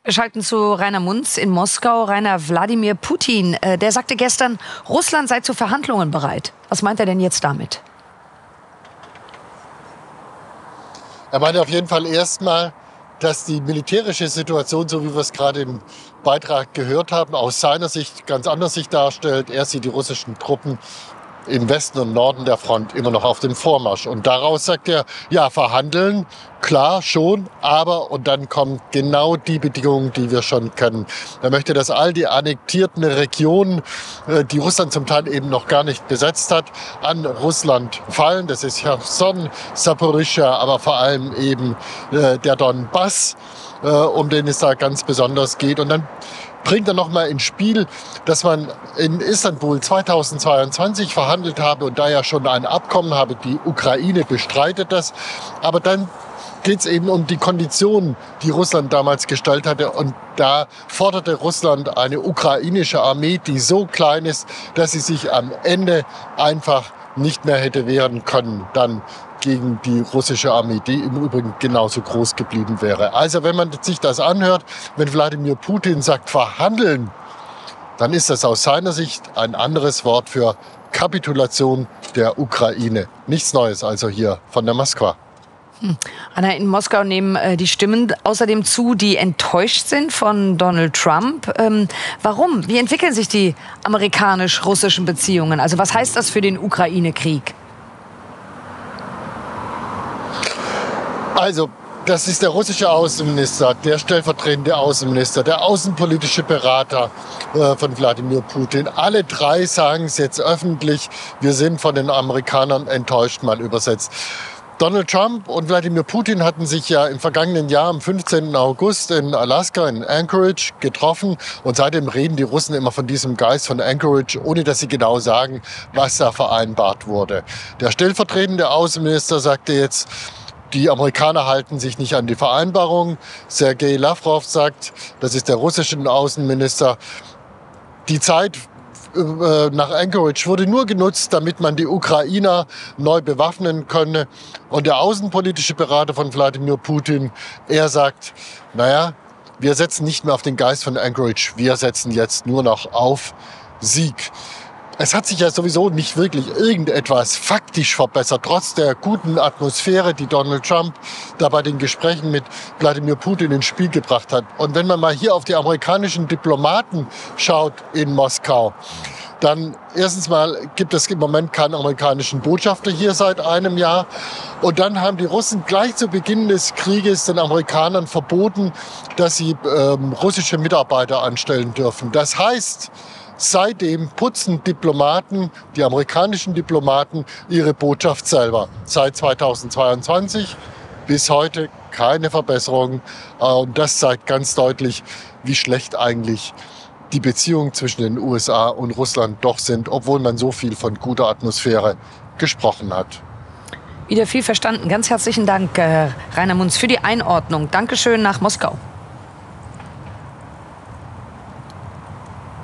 Wir schalten zu Rainer Munz in Moskau. Rainer, Wladimir Putin, der sagte gestern, Russland sei zu Verhandlungen bereit. Was meint er denn jetzt damit? Er meinte auf jeden Fall erstmal, dass die militärische Situation, so wie wir es gerade im Beitrag gehört haben, aus seiner Sicht ganz anders sich darstellt. Er sieht die russischen Truppen im Westen und Norden der Front immer noch auf dem Vormarsch. Und daraus sagt er, ja, verhandeln, klar, schon, aber, und dann kommen genau die Bedingungen, die wir schon kennen. Er möchte, dass all die annektierten Regionen, die Russland zum Teil eben noch gar nicht besetzt hat, an Russland fallen. Das ist Cherson, Saporischschja, aber vor allem eben der Donbass, um den es da ganz besonders geht. Und dann bringt er noch mal ins Spiel, dass man in Istanbul 2022 verhandelt habe und da ja schon ein Abkommen habe. Die Ukraine bestreitet das. Aber dann geht es eben um die Konditionen, die Russland damals gestellt hatte. Und da forderte Russland eine ukrainische Armee, die so klein ist, dass sie sich am Ende einfach nicht mehr hätte wehren können, dann gegen die russische Armee, die im Übrigen genauso groß geblieben wäre. Also wenn man sich das anhört, wenn Wladimir Putin sagt verhandeln, dann ist das aus seiner Sicht ein anderes Wort für Kapitulation der Ukraine. Nichts Neues also hier von der Moskwa. Anna, in Moskau nehmen die Stimmen außerdem zu, die enttäuscht sind von Donald Trump. Warum? Wie entwickeln sich die amerikanisch-russischen Beziehungen? Also was heißt das für den Ukraine-Krieg? Also, das ist der russische Außenminister, der stellvertretende Außenminister, der außenpolitische Berater von Wladimir Putin. Alle drei sagen es jetzt öffentlich, wir sind von den Amerikanern enttäuscht, mal übersetzt. Donald Trump und Wladimir Putin hatten sich ja im vergangenen Jahr am 15. August in Alaska, in Anchorage, getroffen. Und seitdem reden die Russen immer von diesem Geist von Anchorage, ohne dass sie genau sagen, was da vereinbart wurde. Der stellvertretende Außenminister sagte jetzt, die Amerikaner halten sich nicht an die Vereinbarung. Sergei Lavrov sagt, das ist der russische Außenminister, die Zeit nach Anchorage wurde nur genutzt, damit man die Ukrainer neu bewaffnen könne. Und der außenpolitische Berater von Wladimir Putin, er sagt, naja, wir setzen nicht mehr auf den Geist von Anchorage, wir setzen jetzt nur noch auf Sieg. Es hat sich ja sowieso nicht wirklich irgendetwas faktisch verbessert, trotz der guten Atmosphäre, die Donald Trump da bei den Gesprächen mit Wladimir Putin ins Spiel gebracht hat. Und wenn man mal hier auf die amerikanischen Diplomaten schaut in Moskau, dann erstens mal gibt es im Moment keinen amerikanischen Botschafter hier seit einem Jahr. Und dann haben die Russen gleich zu Beginn des Krieges den Amerikanern verboten, dass sie russische Mitarbeiter anstellen dürfen. Das heißt, seitdem putzen Diplomaten, die amerikanischen Diplomaten, ihre Botschaft selber. Seit 2022 bis heute keine Verbesserung. Und das zeigt ganz deutlich, wie schlecht eigentlich die Beziehungen zwischen den USA und Russland doch sind, obwohl man so viel von guter Atmosphäre gesprochen hat. Wieder viel verstanden. Ganz herzlichen Dank, Rainer Munz, für die Einordnung. Dankeschön nach Moskau.